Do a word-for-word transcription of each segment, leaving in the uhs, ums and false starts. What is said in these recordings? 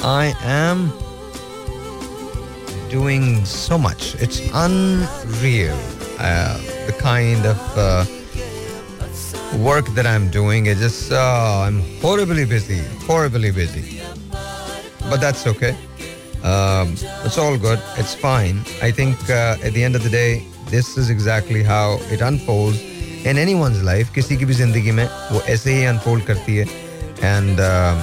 I am doing so much. It's unreal. Uh, the kind of uh, work that I'm doing. It just, uh, I'm horribly busy, horribly busy. But that's okay. Um, it's all good. It's fine. I think uh, at the end of the day, this is exactly how it unfolds in anyone's life. किसी की भी जिंदगी में वो ऐसे ही unfold करती है. And um,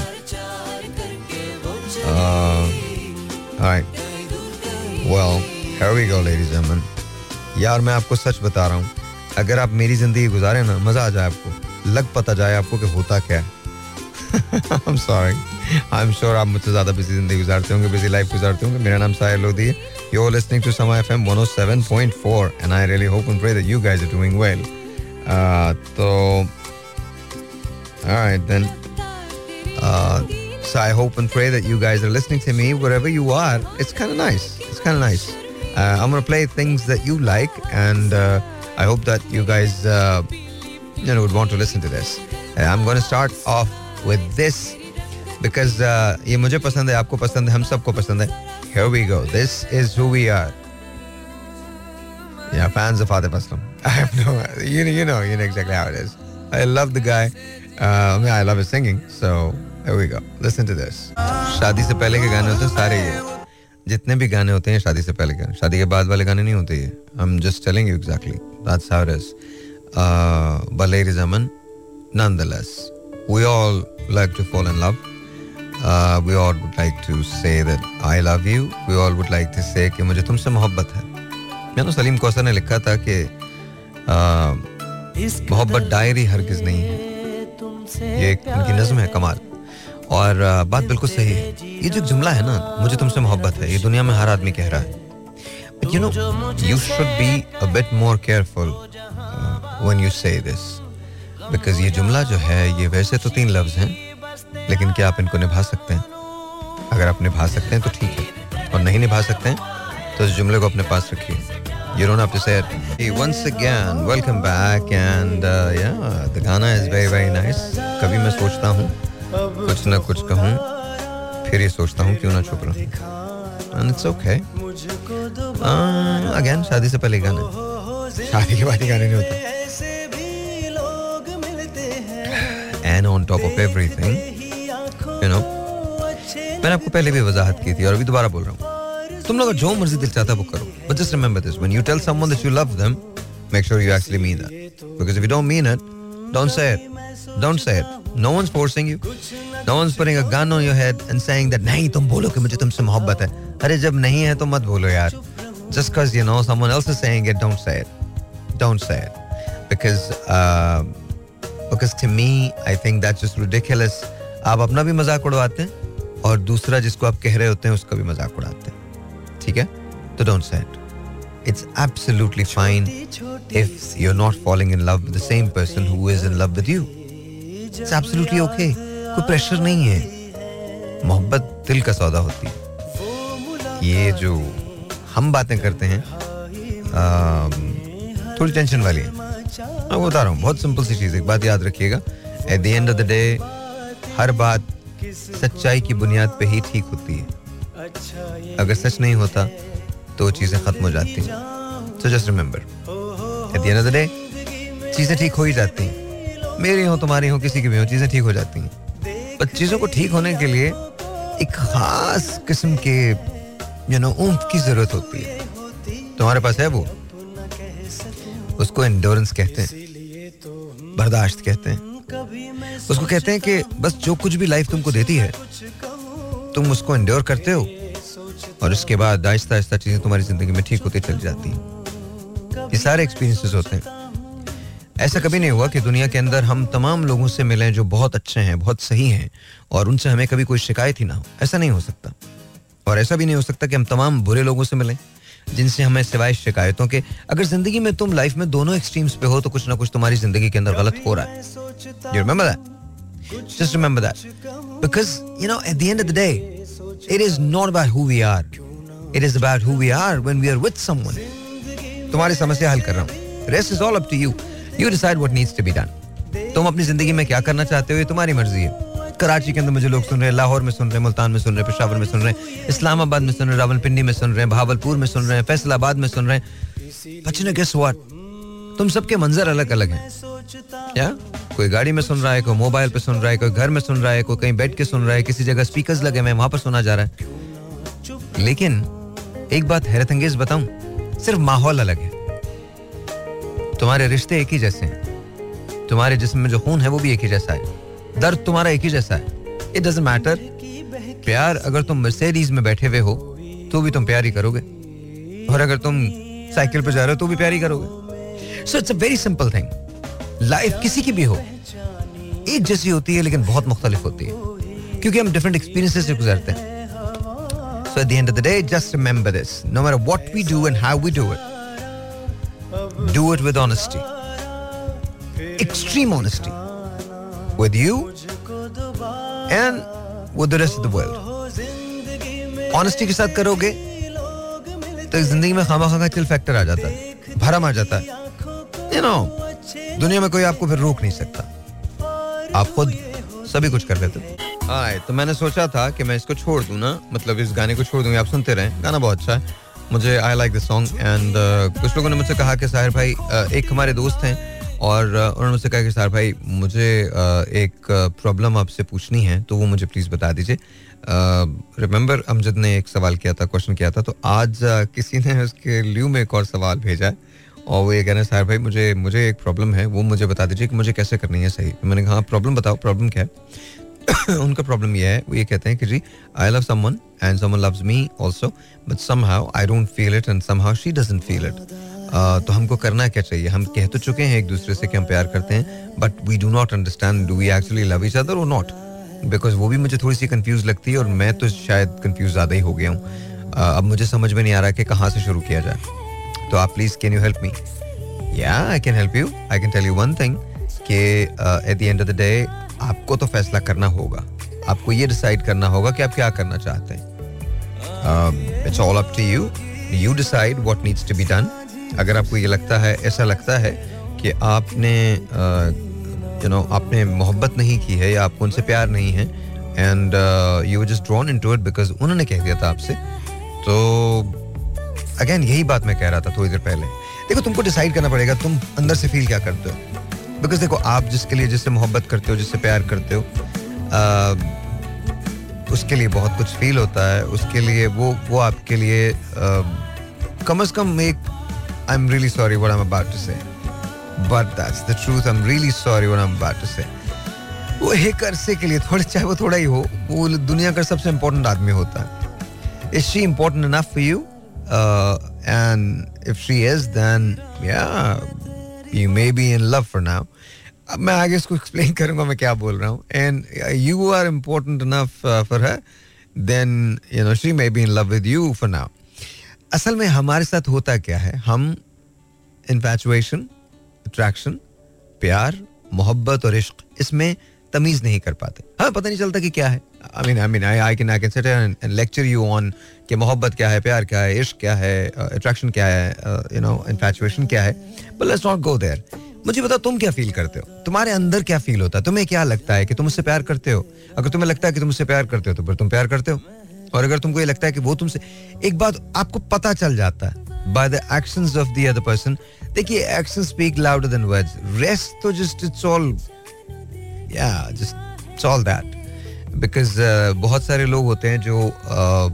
uh, all right. Well, here we go, ladies and gentlemen. यार मैं आपको सच बता रहा हूँ. अगर आप मेरी जिंदगी गुजारे ना, मजा आ जाए आपको, लग पता जाए आपको कि होता क्या है. I'm sorry. I'm sure आप मुझसे ज़्यादा बिजी जिंदगी गुजारते होंगे, बिजी लाइफ गुजारते होंगे. मेरा नाम साहिल लोधी है. You're listening to Sama F M one oh seven point four, and I really hope and pray that you guys are doing well. Uh, so, all right then. Uh, so I hope and pray that you guys are listening to me wherever you are. It's kind of nice. It's kind of nice. Uh, I'm gonna play things that you like, and uh, I hope that you guys, uh, you know, would want to listen to this. Uh, I'm gonna start off with this because uh, ये मुझे पसंद है, आपको पसंद है, हम सबको पसंद है. Here we go. This is who we are. Yeah, fans of Atif Aslam. I have no, you know, you know, you know exactly how it is. I love the guy. Uh, I mean, I love his singing. So here we go. Listen to this. शादी से पहले के गाने होते हैं सारे ये. जितने भी गाने होते हैं शादी से पहले के, शादी के बाद वाले गाने नहीं होते ये. I'm just telling you exactly. That's how it is. Uh, but ladies and gentlemen, nonetheless, we all like to fall in love. Uh, we all would like to say that I love you. We all would like to say कि मुझे तुमसे मोहब्बत है. मैंने सलीम कौसर ने लिखा था कि मोहब्बत डायरी हरगिज नहीं है. ये एक उनकी नज़्म है कमाल. और uh, बात बिल्कुल सही है. ये जो जुमला है ना, मुझे तुमसे मोहब्बत है, ये दुनिया में हर आदमी कह रहा है. But you know, you should be a bit more careful uh, when you say this. Because ये जुमला जो है, ये वैसे तो तीन लफ्ज़ हैं, लेकिन क्या आप इनको निभा सकते हैं? अगर आप निभा सकते हैं तो ठीक है, और नहीं निभा सकते हैं तो इस जुमले को अपने पास रखिए. You don't have to say it. Hey, once again, welcome back, and uh, yeah, the गाना is very very nice. कभी मैं सोचता हूँ कुछ ना कुछ कहूँ, फिर ये सोचता हूँ क्यों ना चुप रहूँ. And it's okay. Uh, again, शादी से पहले गाना, शादी के बाद ही गाने नहीं होते. And on top of everything, you know, मैंने आपको पहले भी वजाहत की थी और अभी दोबारा बोल रहा हूँ. तुम लोग जो मर्जी दिल चाहता है वो करो. But just remember this: when you tell someone that you love them, make sure you actually mean that. Because if you don't mean it, don't say it. Don't say it. No one's forcing you. No one's putting a gun on your head and saying that नहीं तुम बोलो कि मुझे तुमसे मोहब्बत है. अरे जब नहीं है तो मत बोलो यार. Just because you know someone else is saying it, don't say it. Don't say it. Because uh, because to me, I think that's just ridiculous. आप अपना भी मजाक उड़वाते हैं और दूसरा जिसको आप कह रहे होते हैं उसका भी मजाक उड़ाते हैं. ठीक है? तो don't say it. It's absolutely fine if you're not falling in love with the same person who is in love with you. It's absolutely okay. कोई प्रेशर नहीं है. मोहब्बत दिल का सौदा होती है. ये जो हम बातें करते हैं थोड़ी टेंशन वाली है. मैं बता रहा हूँ, बहुत सिंपल सी चीज़. एक बात याद रखिएगा, at the end of the day हर बात सच्चाई की बुनियाद पे ही ठीक होती है. अगर सच नहीं होता तो चीज़ें खत्म हो जाती हैं. So just remember, at the end of the day चीज़ें ठीक हो ही जाती हैं. मेरी हो, तुम्हारी हो, किसी की भी हो, चीज़ें ठीक हो जाती हैं. पर चीज़ों को ठीक होने के लिए एक खास किस्म के यू नो ऊंफ की जरूरत होती है. तुम्हारे पास है वो? उसको एंडोरेंस कहते हैं, बर्दाश्त कहते हैं. उसको कहते हैं कि बस जो कुछ भी लाइफ तुमको देती है तुम उसको एंडोर करते हो और उसके बाद आहिस्ता आहिस्ता चीजें तुम्हारी जिंदगी में ठीक होती चली जाती हैं. ये सारे एक्सपीरियंसेस होते हैं. ऐसा कभी नहीं हुआ कि दुनिया के अंदर हम तमाम लोगों से मिलें जो बहुत अच्छे हैं, बहुत सही हैं और उनसे हमें कभी कोई शिकायत ही ना हो. ऐसा नहीं हो सकता. और ऐसा भी नहीं हो सकता कि हम तमाम बुरे लोगों से मिलें जिनसे हमें सिवाय शिकायतों के. अगर जिंदगी में तुम लाइफ में दोनों एक्सट्रीम्स पे हो तो कुछ ना कुछ तुम्हारी जिंदगी के अंदर गलत हो रहा है. You remember that? Just remember that. Because, you know, at the end of the day, it is not about who we are. It is about who we are when we are with someone. तुम्हारी समस्या हल कर रहा हूँ. Rest is all up to you. You decide what needs to be done. तुम अपनी जिंदगी में क्या करना चाहते हो ये तुम्हारी मर्जी है. कराची के अंदर मुझे लोग सुन रहे हैं, लाहौर में सुन रहे हैं, मुल्तान में सुन रहे हैं, पेशावर में सुन रहे हैं, इस्लामाबाद में सुन रहे हैं, रावलपिंडी में सुन रहे हैं, भावलपुर में सुन रहे हैं, फैसलाबाद में सुन रहे हैं. But you know guess what, तुम सबके मंजर अलग अलग हैं. क्या कोई गाड़ी में सुन रहा है, कोई मोबाइल पे सुन रहा है, कोई घर में सुन रहा है, कोई कहीं बैठ के सुन रहा है, किसी जगह स्पीकर्स लगे हुए हैं वहां पर सुना जा रहा है. लेकिन एक बात हैरत अंगेज बताऊं, सिर्फ माहौल अलग है. तुम्हारे रिश्ते एक ही जैसे हैं, तुम्हारे जिस्म में जो खून है वो भी एक ही जैसा है, दर्द तुम्हारा एक ही जैसा है. It doesn't matter. प्यार अगर तुम मर्सिडीज में बैठे हुए हो तो भी तुम प्यार ही करोगे, और अगर तुम साइकिल पे जा रहे हो तो भी प्यार ही करोगे. So it's a very simple thing. Life किसी की भी हो एक जैसी होती है लेकिन बहुत मुख्तलिफ होती है, क्योंकि हम डिफरेंट एक्सपीरियंसेस से गुजरते हैं. So at the end of the day, just remember this: no matter what we do and how we do it, do it with honesty, extreme honesty, with you and with the rest of the world. Honesty के साथ करोगे तो जिंदगी में खामा खामा chill factor आ जाता है, भरम आ जाता है. You know, दुनिया में कोई आपको फिर रोक नहीं सकता, आप खुद सभी कुछ कर लेते हो. हाँ, तो मैंने सोचा था कि मैं इसको छोड़ दूं ना, मतलब इस गाने को छोड़ दूं, आप सुनते रहें. गाना बहुत अच्छा है, मुझे I like this song. And कुछ लोगों ने मुझसे कहा कि साहिर भाई, uh, एक हमारे दोस्त हैं और uh, उन्होंने मुझसे कहा कि साहिर भाई मुझे uh, एक प्रॉब्लम uh, आपसे पूछनी है, तो वो मुझे प्लीज़ बता दीजिए. रिमेंबर uh, अमजद ने एक सवाल किया था, क्वेश्चन किया था, तो आज uh, किसी ने उसके लियो में एक और सवाल भेजा है और वो ये कह रहे हैं साहिर भाई मुझे मुझे एक प्रॉब्लम है, वो मुझे बता दीजिए कि मुझे कैसे करनी है सही. मैंने कहा प्रॉब्लम बताओ, प्रॉब्लम क्या है. उनका प्रॉब्लम ये है, वो ये कहते हैं कि जी I love someone and someone loves me also, but somehow I don't feel it and somehow she doesn't feel it. तो हमको करना क्या चाहिए? हम कह तो चुके हैं एक दूसरे से कि हम प्यार करते हैं, but we do not understand do we actually love each other और नॉट. बिकॉज वो भी मुझे थोड़ी सी कंफ्यूज लगती है और मैं तो शायद कंफ्यूज ज़्यादा ही हो गया हूँ. uh, अब मुझे समझ में नहीं आ रहा कि कहाँ से शुरू किया जाए. तो आप please can you help me? या I can help you. I can tell you one thing कि at the end of the day आपको तो फैसला करना होगा, आपको ये डिसाइड करना होगा कि आप क्या करना चाहते हैं. It's all up to you. You decide what needs to be done. अगर आपको ये लगता है, ऐसा लगता है कि आपने यू नो आपने मोहब्बत नहीं की है या आपको उनसे प्यार नहीं है and you just drawn into it because उन्होंने कह दिया था आपसे, तो अगेन यही बात मैं कह रहा था थोड़ी देर पहले. देखो, तुमको डिसाइड करना पड़ेगा तुम अंदर से फील क्या करते हो. बिकॉज देखो, आप जिसके लिए जिससे मोहब्बत करते हो, जिससे प्यार करते हो, uh, उसके लिए बहुत कुछ फील होता है. उसके लिए वो वो आपके लिए uh, कम से कम एक I am really sorry what I am about to say, but that's the truth. I am really sorry what I am about to say. वो एक अरसे के लिए, थोड़ा चाहे वो थोड़ा ही हो, वो दुनिया का सबसे इम्पोर्टेंट आदमी होता है. Is she important enough for you? And if she is then yeah you may be in love for now. अब मैं आगे इसको एक्सप्लेन करूंगा मैं क्या बोल रहा हूँ. And you are important enough uh, for her, then you know she may be in love with you for now. असल में हमारे साथ होता क्या है, हम infatuation, attraction, प्यार, मोहब्बत और इश्क, इसमें तमीज नहीं कर पाते. हमें पता नहीं चलता कि क्या है. I mean, I mean, I, I can, I can sit here and, and lecture you on कि मोहब्बत क्या है, प्यार क्या है, इश्क क्या है, अट्रैक्शन क्या है, you know, infatuation क्या है. But let's not go there. मुझे बताओ तुम क्या फील करते हो, तुम्हारे अंदर क्या फील होता है, तुम्हें क्या लगता है कि तुम उससे प्यार करते हो. अगर तुम्हें लगता है कि तुम उससे प्यार करते हो तो फिर तुम प्यार करते हो, और अगर तुमको ये लगता है कि वो तुमसे, एक बात आपको पता चल जाता है by the actions of the other person. देखिए, actions speak louder than words. Rest तो just it's all yeah just it's all that because uh, बहुत सारे लोग होते हैं जो uh,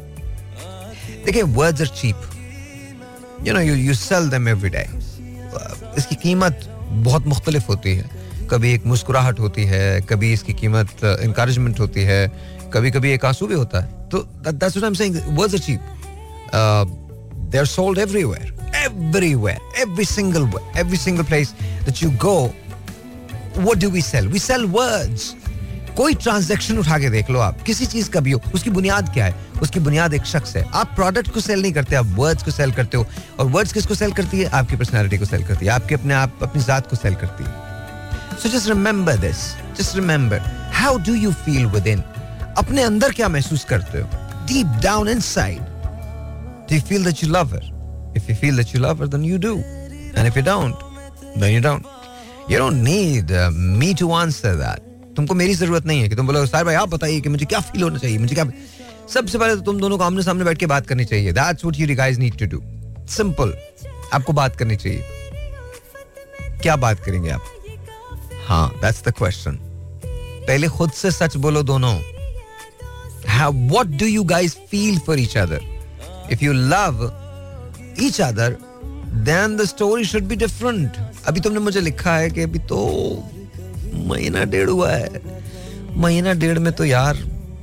देखिए, words are cheap, you know, you you sell them every day. uh, इसकी कीमत बहुत मुख्तलिफ होती है. कभी एक मुस्कुराहट होती है, कभी इसकी कीमत encouragement होती है, कभी कभी एक आंसू भी होता है. तो that, that's what I'm saying. Words are cheap. uh, they're sold everywhere everywhere every single every single place that you go. What do we sell? We sell words. कोई ट्रांजैक्शन उठा के देख लो आप, किसी चीज का भी हो, उसकी बुनियाद क्या है? उसकी बुनियाद एक शख्स है. आप प्रोडक्ट को सेल नहीं करते, आप वर्ड्स को सेल करते हो. और वर्ड्स किसको सेल करती है? आपकी पर्सनालिटी को सेल करती है, आपके अपने आप अपनी जात को सेल करती है. So just remember this. Just remember. How do you feel within? अपने अंदर क्या महसूस करते हो? Deep down inside. Do you feel that you love her? If you feel that you love her, then you do. And if you don't, then you don't. You don't need uh, me to answer that. तुमको मेरी जरूरत नहीं है कि तुम बोलो साहिर भाई आप बताइए कि मुझे क्या फील होना चाहिए, मुझे क्या. सबसे पहले तो तुम दोनों को आमने सामने बैठ के बात करनी चाहिए. That's what you guys need to do. Simple. आपको बात करनी चाहिए. क्या बात करेंगे आप? हाँ, दैट्स द क्वेश्चन. पहले खुद से सच बोलो दोनों. What do you guys feel for each other? If you love each other then the story should be different. अभी तुमने मुझे लिखा है कि अभी तो महीना डेढ़ हुआ है. महीना डेढ़ में तो यार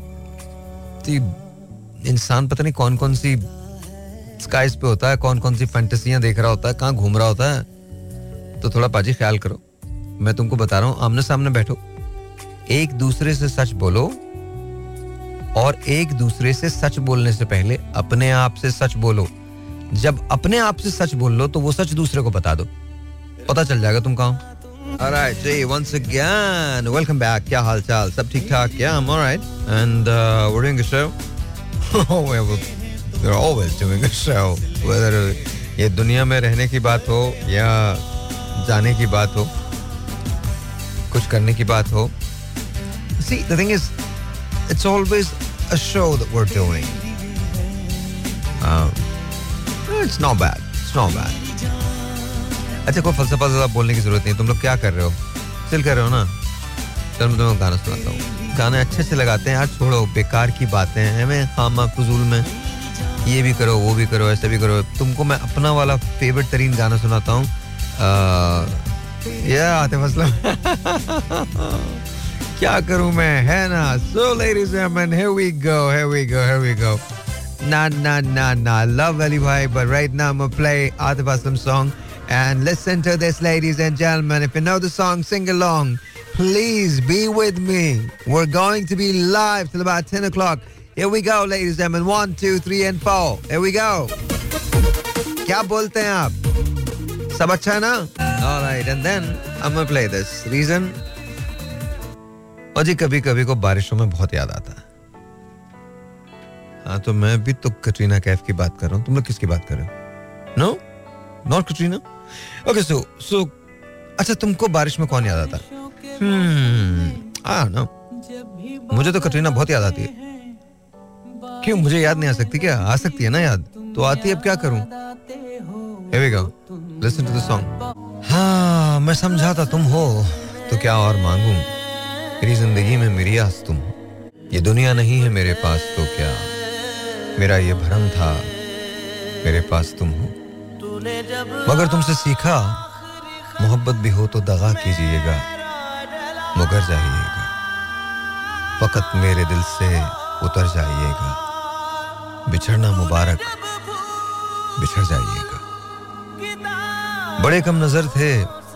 इंसान पता नहीं कौन कौन सी स्काइज पे होता है, कौन कौन सी फैंटेसियां देख रहा होता है, कहाँ घूम रहा होता है. तो थोड़ा पाजी ख्याल करो. मैं तुमको बता रहा हूँ, आमने सामने बैठो, एक दूसरे से सच बोलो, और एक दूसरे से सच बोलने से पहले अपने आप से सच बोलो. जब अपने आप से सच बोल लो तो वो सच दूसरे को बता दो, पता चल जाएगा तुम कहाँ. Alright, Jay, once again, welcome back. क्या हाल चाल? सब ठीक ठाक? Yeah, I'm alright. And uh, we're doing a show. Oh, we're, we're always doing a show. Whether ये दुनिया में रहने की बात हो या जाने की बात हो, कुछ करने की बात हो. See, the thing is, it's always a show that we're doing. Um, It's not bad. It's not bad. अच्छा, कोई फलसफा ज़्यादा बोलने की जरूरत नहीं. तुम लोग क्या कर रहे हो? चिल कर रहे हो ना? चल मैं तुम्हें गाना सुनाता हूँ. गाने अच्छे से लगाते हैं यार. छोड़ो बेकार की बातें हैं हमें खामा फजूल में. ये भी करो, वो भी करो, ऐसे भी करो. तुमको मैं अपना वाला फेवरेट तरीन गाना सुनाता हूँ. ये आतिफ असलम. क्या करूँ मैं, है ना? So ladies and gentlemen, here we go, here we go, here we go. Nah, nah, nah, nah. Love Ali Bhai, but right now I'm gonna play Atif Aslam song. And listen to this, ladies and gentlemen. If you know the song, sing along. Please be with me. We're going to be live till about ten o'clock. Here we go, ladies and gentlemen. One, two, three, and four. Here we go. क्या बोलते हैं आप? सब अच्छा है ना? All right, and then I'm gonna play this. Reason? और जी कभी कभी को बारिशों में बहुत याद आता है. हाँ, तो मैं भी तो कटरीना कैफ की बात कर रहा हूँ. तुम लोग किसकी बात कर रहे हो? No, not Katrina. Okay, so so अच्छा, तुमको बारिश में कौन याद आता है? हम्म, आ नो, मुझे तो कटरीना बहुत याद आती है. क्यों, मुझे याद नहीं आ सकती क्या? आ सकती है ना याद, तो आती है. अब क्या करूं? Here we go. Listen to the song. हाँ, मैं समझा था तुम हो तो क्या और मांगूं. मेरी जिंदगी में मेरी आस तुम हो. ये दुनिया नहीं है मेरे पास तो क्या, मेरा ये भरम था मेरे पास तुम हो. मगर तुमसे सीखा मोहब्बत भी हो तो दगा कीजिएगा, मुकर जाइएगा, फकत मेरे दिल से उतर जाइएगा. बिछड़ना मुबारक, बिछड़ जाइएगा. बड़े कम नजर थे.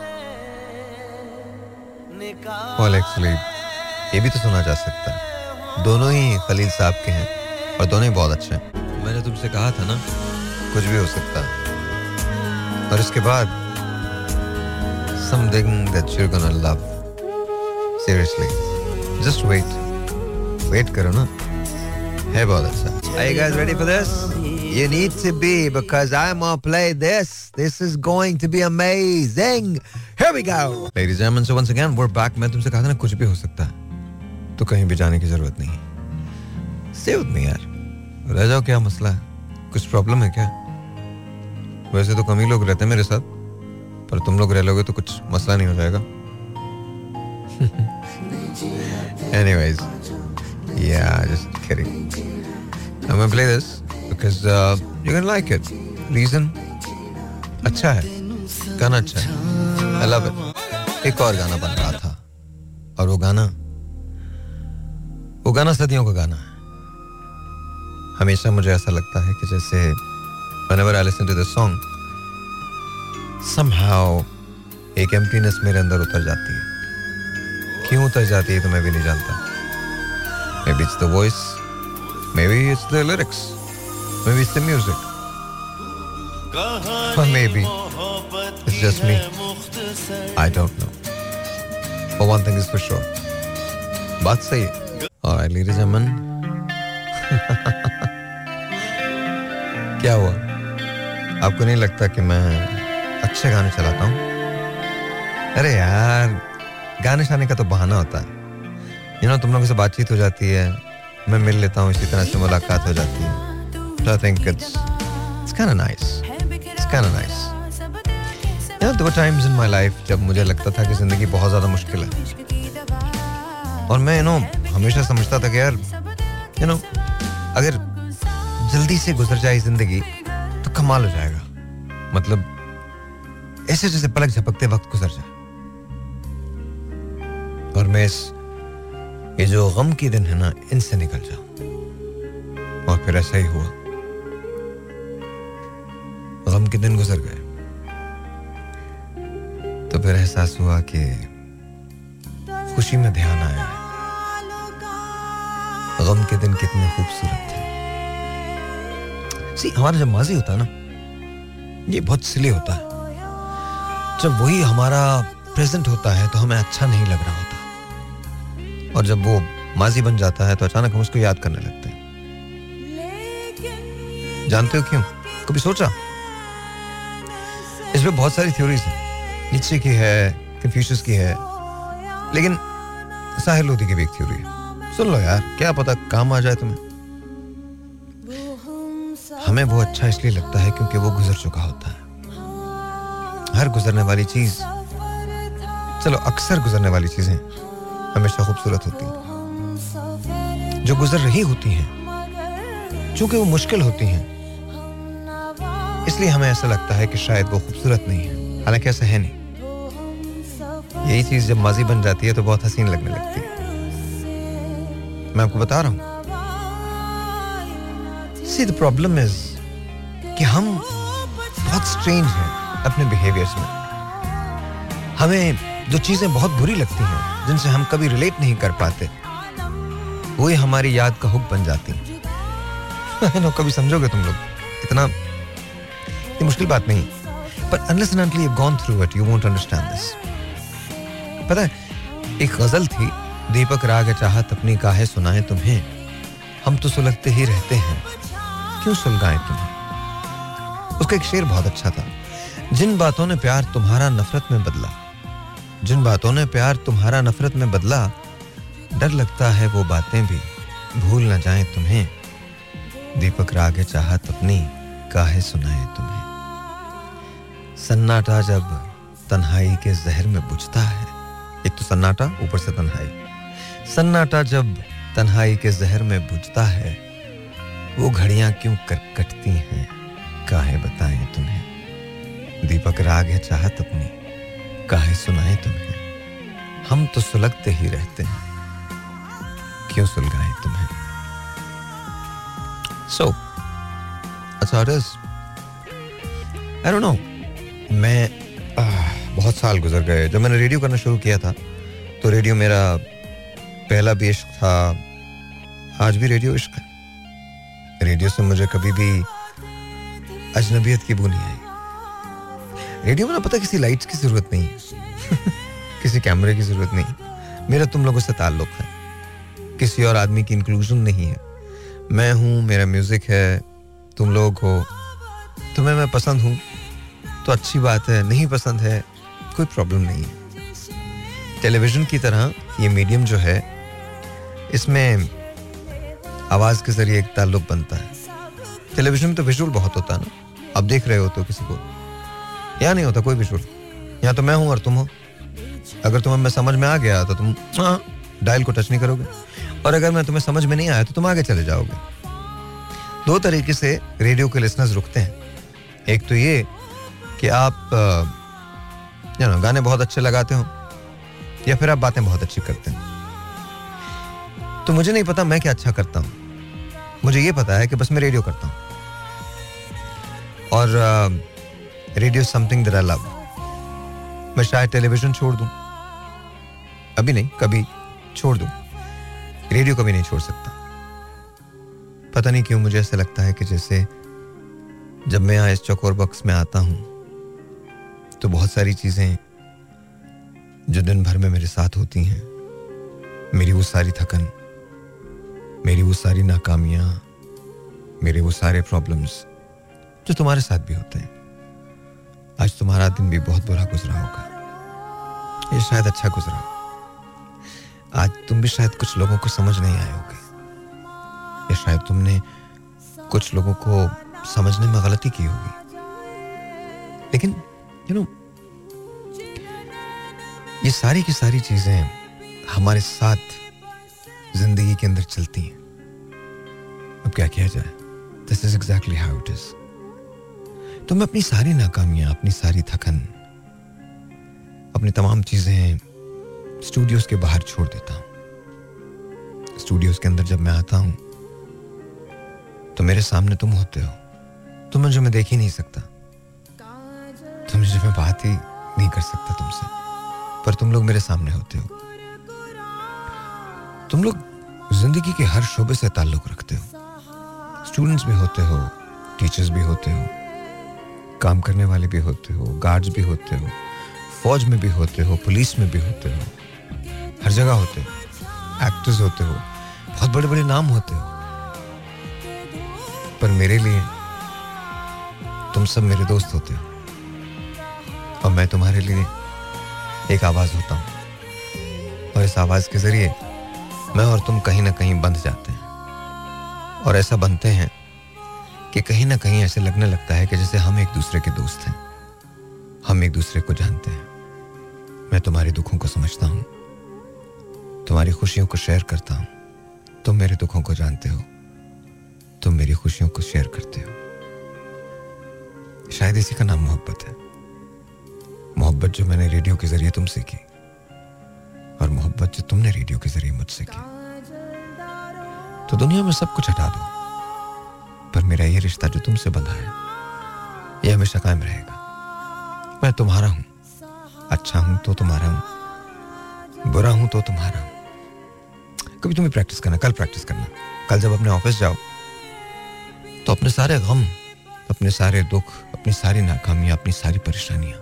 well, actually, ये भी तो सुना जा सकता है. दोनों ही खलील साहब के हैं और दोनों ही बहुत अच्छे हैं. मैंने तुमसे कहा था ना, कुछ भी हो सकता है. और इसके बाद something that you're gonna love. Seriously, just wait. Wait करो ना, है बहुत अच्छा. Are you guys ready for this? You need to be, because I'm gonna play this. This is going to be amazing. Here we go. Ladies and gentlemen, so once again, we're back. मैं तुमसे कहा था ना, कुछ भी हो सकता है, तो कहीं भी जाने की जरूरत नहीं. Stay with me यार. रह जाओ, क्या मसला है? कुछ प्रॉब्लम है क्या? वैसे तो कम ही लोग रहते हैं मेरे साथ, पर तुम लोग रह लोगे तो कुछ मसला नहीं हो जाएगा. Anyways, yeah, just kidding. I'm gonna play this because uh, you're gonna like it. Reason? अच्छा है, गाना अच्छा है. I love it. एक और गाना बन रहा था, और वो गाना वो गाना सदियों का गाना है. हमेशा मुझे ऐसा लगता है कि जैसे whenever I listen to this song, somehow एक emptiness मेरे अंदर उतर जाती है. क्यों उतर जाती है तो मैं भी नहीं जानता. Maybe it's the voice, maybe it's the lyrics, maybe it's the music, or maybe it's just me. I don't know. But one thing is for sure, बात सही है. Alright, ladies and gentlemen. क्या हुआ? आपको नहीं लगता कि मैं अच्छे गाने चलाता हूँ? अरे यार, गाने शाने का तो बहाना होता है. यू नो तुम लोगों से बातचीत हो जाती है, मैं मिल लेता हूँ, इसी तरह से मुलाकात हो जाती है. So I think it's it's kind of nice. It's kind of nice. You know, there were times in my life जब मुझे लगता था कि जिंदगी बहुत ज़्यादा मुश्किल है. और मैं, you know, हमेशा समझता था कि यार, you know, अगर जल्दी से गुजर जाए जिंदगी तो कमाल हो जाएगा. मतलब ऐसे जैसे पलक झपकते वक्त गुजर जाए. और मैं इस ये जो गम के दिन है ना, इनसे निकल जाऊं. और फिर ऐसा ही हुआ. गम के दिन गुजर गए तो फिर एहसास हुआ कि खुशी में ध्यान आया है गम के दिन कितने खूबसूरत थे. सी, हमारा जब माजी होता है ना, ये बहुत सिली होता है. जब वही हमारा प्रेजेंट होता है तो हमें अच्छा नहीं लग रहा होता, और जब वो माजी बन जाता है तो अचानक हम उसको याद करने लगते हैं. जानते हो क्यों? कभी सोचा? इसमें बहुत सारी थ्योरीज हैं. नीचे की है, कन्फ्यूशियस की है, लेकिन साहिर लोधी की भी एक थ्योरी है. सुन लो यार, क्या पता काम आ जाए तुम्हें. हमें वो अच्छा इसलिए लगता है क्योंकि वो गुजर चुका होता है. हर गुजरने वाली चीज, चलो अक्सर गुजरने वाली चीजें हमेशा खूबसूरत होती हैं. जो गुजर रही होती हैं, चूंकि वो मुश्किल होती हैं, इसलिए हमें ऐसा लगता है कि शायद वो खूबसूरत नहीं है, हालांकि ऐसा है नहीं. यही चीज जब माजी बन जाती है तो बहुत हसीन लगने लगती है. मैं आपको बता रहा हूं. See, the problem is कि हम बहुत स्ट्रेंज हैं अपने बिहेवियर्स में. हमें जो चीजें बहुत बुरी लगती हैं, जिनसे हम कभी रिलेट नहीं कर पाते, वही हमारी याद का हुक बन जाती हैं. नो, कभी समझोगे तुम लोग, इतना ये मुश्किल बात नहीं. पर unless and until you've gone through it, you won't understand this. पता है, एक गजल थी, दीपक राग चाहत अपनी काहे सुनाए तुम्हें, हम तो सुलगते ही रहते हैं, क्यों सुलगाएं तुम्हें. उसका एक शेर बहुत अच्छा था. जिन बातों ने प्यार तुम्हारा नफरत में बदला, जिन बातों ने प्यार तुम्हारा नफरत में बदला, डर लगता है वो बातें भी भूल न जाएं तुम्हें, दीपक राग चाहत अपनी काहे सुनाए तुम्हें. सन्नाटा जब तन्हाई के जहर में बुझता है, एक तो सन्नाटा, ऊपर से तन्हाई. सन्नाटा जब तन्हाई के जहर में बुझता है, वो घड़ियां क्यों कर कटती हैं, काहे बताएं तुम्हें, दीपक राग है चाहत अपनी काहे सुनाए तुम्हें, हम तो सुलगते ही रहते हैं, क्यों सुलगाएं तुम्हें. So, that's how it is. I don't know. मैं आह, बहुत साल गुजर गए. जब मैंने रेडियो करना शुरू किया था तो रेडियो मेरा पहला भी इश्क था. आज भी रेडियो इश्क है. रेडियो से मुझे कभी भी अजनबियत की बू नहीं आई. रेडियो में ना, पता, किसी लाइट्स की जरूरत नहीं है किसी कैमरे की जरूरत नहीं. मेरा तुम लोगों से ताल्लुक है, किसी और आदमी की इंक्लूजन नहीं है. मैं हूं, मेरा म्यूजिक है, तुम लोग हो. तुम्हें मैं पसंद हूं तो अच्छी बात है, नहीं पसंद है कोई प्रॉब्लम नहीं है. टेलीविजन की तरह ये मीडियम जो है, इसमें आवाज के जरिए एक ताल्लुक बनता है. टेलीविजन में तो विजुअल बहुत होता है ना. आप देख रहे हो तो किसी को, यहाँ नहीं होता कोई विजुअल. यहाँ तो मैं हूं और तुम हो. अगर तुम्हें मैं समझ में आ गया तो तुम हाँ डायल को टच नहीं करोगे, और अगर मैं तुम्हें समझ में नहीं आया तो तुम आगे चले जाओगे. दो तरीके से रेडियो के लिसनर्स रुकते हैं. एक तो ये कि आप यू नो गाने बहुत अच्छे लगाते हो, या फिर आप बातें बहुत अच्छी करते हैं. तो मुझे नहीं पता मैं क्या अच्छा करता हूं. मुझे ये पता है कि बस मैं रेडियो करता हूं, और radio something that I love. मैं शायद टेलीविजन छोड़ दूं, अभी नहीं, कभी छोड़ दूं, रेडियो कभी नहीं छोड़ सकता. पता नहीं क्यों मुझे ऐसा लगता है कि जैसे जब मैं यहाँ इस चौकोर बॉक्स में आता हूं तो बहुत सारी चीजें जो दिन भर में मेरे साथ होती हैं, मेरी वो सारी थकन, मेरी वो सारी नाकामियां, मेरे वो सारे प्रॉब्लम्स जो तुम्हारे साथ भी होते हैं. आज तुम्हारा दिन भी बहुत बुरा गुजरा होगा, ये शायद अच्छा गुजरा. आज तुम भी शायद कुछ लोगों को समझ नहीं आए होगे, या शायद तुमने कुछ लोगों को समझने में गलती की होगी, लेकिन यू नो ये सारी की सारी चीजें हमारे साथ जिंदगी के अंदर चलती हैं. अब क्या किया जाए? This is exactly how it is. तो मैं अपनी सारी नाकामियां, अपनी सारी थकन, अपनी तमाम चीजें स्टूडियोज के बाहर छोड़ देता हूं. स्टूडियोज के अंदर जब मैं आता हूं तो मेरे सामने तुम होते हो. तुम मुझे मैं देख ही नहीं सकता, तुम मुझे मैं बात ही नहीं कर सकता तुमसे, पर तुम लोग मेरे सामने होते हो. तुम लोग जिंदगी के हर शोबे से ताल्लुक रखते हो. स्टूडेंट्स भी होते हो, टीचर्स भी होते हो, काम करने वाले भी होते हो, गार्ड्स भी होते हो, फौज में भी होते हो, पुलिस में भी होते हो, हर जगह होते हो. एक्टर्स होते हो, बहुत बड़े बड़े नाम होते हो, पर मेरे लिए तुम सब मेरे दोस्त होते हो, और मैं तुम्हारे लिए एक आवाज होता हूं, और इस आवाज के जरिए मैं और तुम कहीं ना कहीं बंध जाते हैं. और ऐसा बनते हैं कि कहीं ना कहीं ऐसे लगने लगता है कि जैसे हम एक दूसरे के दोस्त हैं, हम एक दूसरे को जानते हैं. मैं तुम्हारे दुखों को समझता हूं, तुम्हारी खुशियों को शेयर करता हूं, तुम मेरे दुखों को जानते हो, तुम मेरी खुशियों को शेयर करते हो. शायद इसी का नाम मोहब्बत है. मोहब्बत जो मैंने रेडियो के जरिए तुमसे की, और मोहब्बत जो तुमने रेडियो के जरिए मुझसे की. तो दुनिया में सब कुछ हटा दो, पर मेरा ये रिश्ता जो तुमसे बंधा है ये हमेशा कायम रहेगा. मैं तुम्हारा हूं, अच्छा हूं तो तुम्हारा हूं, बुरा हूं तो तुम्हारा हूं. कभी तुम्हें प्रैक्टिस करना, कल प्रैक्टिस करना. कल जब अपने ऑफिस जाओ तो अपने सारे गम, अपने सारे दुख, अपनी सारी नाकामियां, अपनी सारी परेशानियां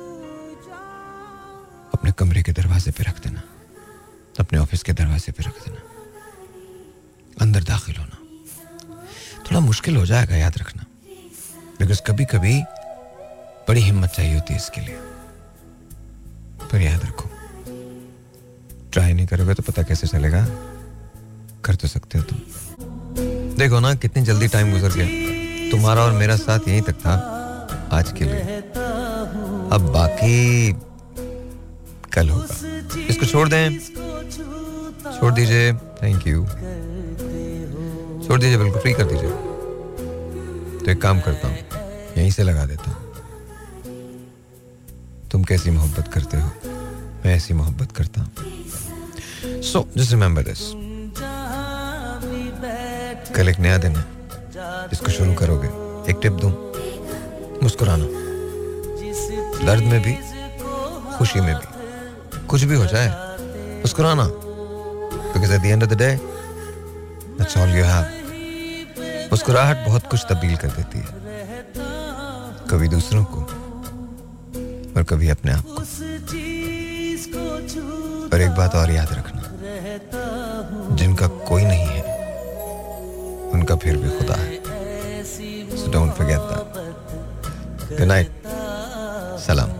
अपने कमरे के दरवाजे पे रख देना, अपने ऑफिस के दरवाजे पे रख देना. अंदर दाखिल होना थोड़ा मुश्किल हो जाएगा, याद रखना, बिकॉज कभी कभी बड़ी हिम्मत चाहिए होती है इसके लिए. पर याद रखो, ट्राई नहीं करोगे तो पता कैसे चलेगा. कर तो सकते हो तुम. देखो ना कितनी जल्दी टाइम गुजर गया. तुम्हारा और मेरा साथ यहीं तक था आज के लिए. अब बाकी कल होगा. इसको छोड़ दें, छोड़ दीजिए. Thank you. छोड़ दीजिए, बिल्कुल फ्री कर दीजिए. तो एक काम करता हूं, यहीं से लगा देता हूं. तुम कैसी मोहब्बत करते हो, मैं ऐसी मोहब्बत करता हूं. सो जस्ट रिमेंबर दिस, कल एक नया दिन है, इसको शुरू करोगे. एक टिप दूं, मुस्कुराना. दर्द में भी, खुशी में भी, कुछ भी हो जाए मुस्कुराना. Because at the end of the day that's all you have. मुस्कुराहट बहुत कुछ तब्दील कर देती है, कभी दूसरों को और कभी अपने आप को. और एक बात और याद रखना, जिनका कोई नहीं है उनका फिर भी खुदा है. So don't forget that. Good night. Salam.